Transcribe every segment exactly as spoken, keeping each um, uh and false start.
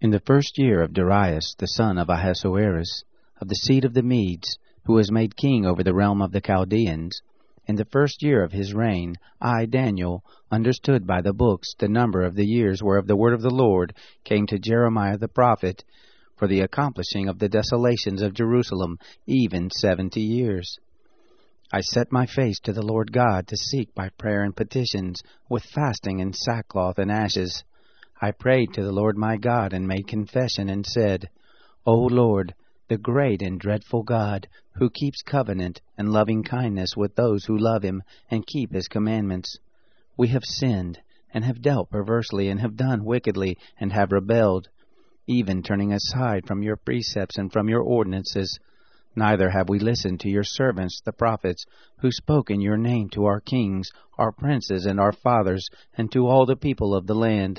In the first year of Darius, the son of Ahasuerus, of the seed of the Medes, who was made king over the realm of the Chaldeans, in the first year of his reign, I, Daniel, understood by the books the number of the years whereof the word of the Lord came to Jeremiah the prophet, for the accomplishing of the desolations of Jerusalem, even seventy years. I set my face to the Lord God to seek by prayer and petitions, with fasting and sackcloth and ashes. I prayed to the Lord my God, and made confession, and said, O Lord, the great and dreadful God, who keeps covenant and loving kindness with those who love him and keep his commandments, we have sinned, and have dealt perversely, and have done wickedly, and have rebelled, even turning aside from your precepts and from your ordinances. Neither have we listened to your servants the prophets, who spoke in your name to our kings, our princes, and our fathers, and to all the people of the land.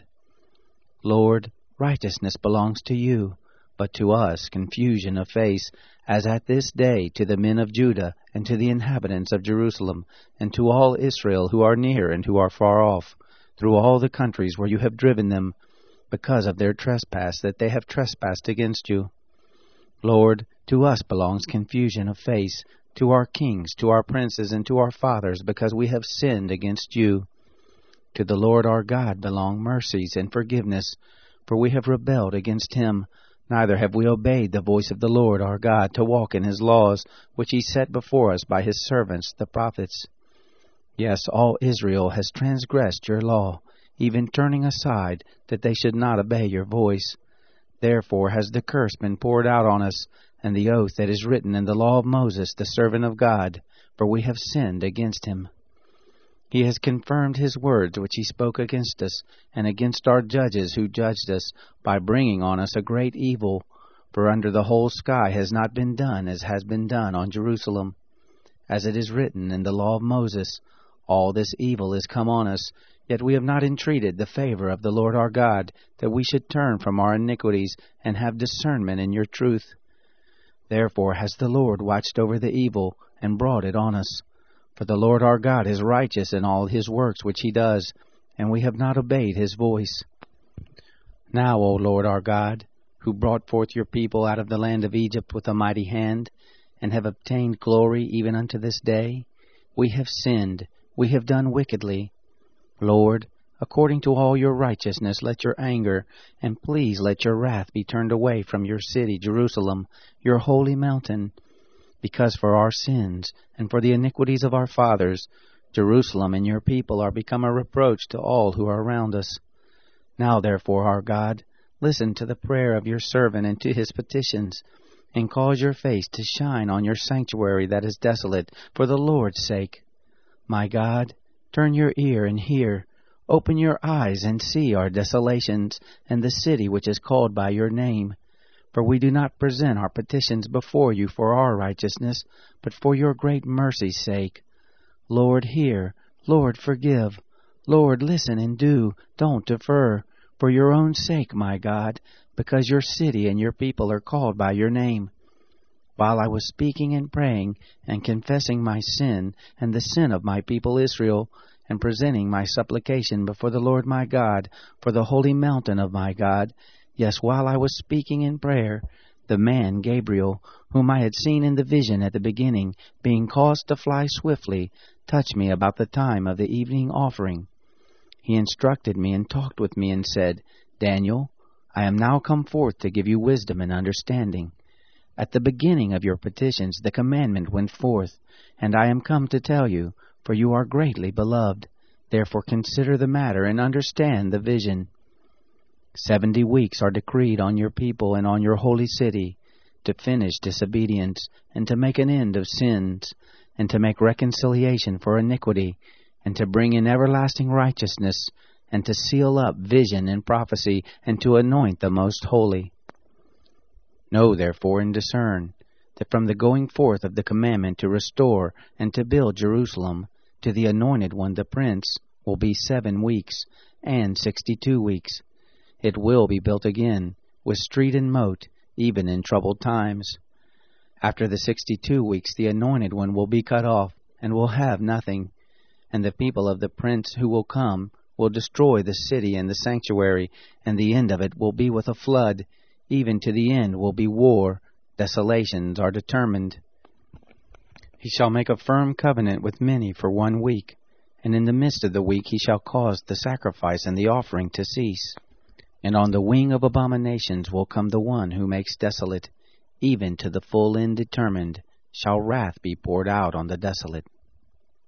Lord, righteousness belongs to you, but to us confusion of face, as at this day to the men of Judah, and to the inhabitants of Jerusalem, and to all Israel who are near and who are far off, through all the countries where you have driven them, because of their trespass that they have trespassed against you. Lord, to us belongs confusion of face, to our kings, to our princes, and to our fathers, because we have sinned against you. To the Lord our God belong mercies and forgiveness, for we have rebelled against him, neither have we obeyed the voice of the Lord our God to walk in his laws, which he set before us by his servants the prophets. Yes, all Israel has transgressed your law, even turning aside, that they should not obey your voice. Therefore has the curse been poured out on us, and the oath that is written in the law of Moses the servant of God, for we have sinned against him. He has confirmed his words which he spoke against us, and against our judges who judged us, by bringing on us a great evil. For under the whole sky has not been done as has been done on Jerusalem. As it is written in the law of Moses, all this evil is come on us, yet we have not entreated the favor of the Lord our God, that we should turn from our iniquities, and have discernment in your truth. Therefore has the Lord watched over the evil, and brought it on us. For the Lord our God is righteous in all his works which he does, and we have not obeyed his voice. Now, O Lord our God, who brought forth your people out of the land of Egypt with a mighty hand, and have obtained glory even unto this day, we have sinned, we have done wickedly. Lord, according to all your righteousness, let your anger, and please let your wrath be turned away from your city, Jerusalem, your holy mountain. Because for our sins, and for the iniquities of our fathers, Jerusalem and your people are become a reproach to all who are around us. Now therefore, our God, listen to the prayer of your servant and to his petitions, and cause your face to shine on your sanctuary that is desolate, for the Lord's sake. My God, turn your ear and hear. Open your eyes and see our desolations, and the city which is called by your name. For we do not present our petitions before you for our righteousness, but for your great mercy's sake. Lord, hear. Lord, forgive. Lord, listen and do. Don't defer. For your own sake, my God, because your city and your people are called by your name. While I was speaking and praying, and confessing my sin, and the sin of my people Israel, and presenting my supplication before the Lord my God, for the holy mountain of my God, yes, while I was speaking in prayer, the man Gabriel, whom I had seen in the vision at the beginning, being caused to fly swiftly, touched me about the time of the evening offering. He instructed me and talked with me and said, Daniel, I am now come forth to give you wisdom and understanding. At the beginning of your petitions the commandment went forth, and I am come to tell you, for you are greatly beloved. Therefore consider the matter and understand the vision. Seventy weeks are decreed on your people and on your holy city, to finish disobedience, and to make an end of sins, and to make reconciliation for iniquity, and to bring in everlasting righteousness, and to seal up vision and prophecy, and to anoint the most holy. Know therefore and discern, that from the going forth of the commandment to restore and to build Jerusalem, to the anointed one the prince, will be seven weeks, and sixty-two weeks. It will be built again, with street and moat, even in troubled times. After the sixty-two weeks the anointed one will be cut off, and will have nothing. And the people of the prince who will come will destroy the city and the sanctuary, and the end of it will be with a flood. Even to the end will be war. Desolations are determined. He shall make a firm covenant with many for one week, and in the midst of the week he shall cause the sacrifice and the offering to cease. And on the wing of abominations will come the one who makes desolate. Even to the full end determined shall wrath be poured out on the desolate.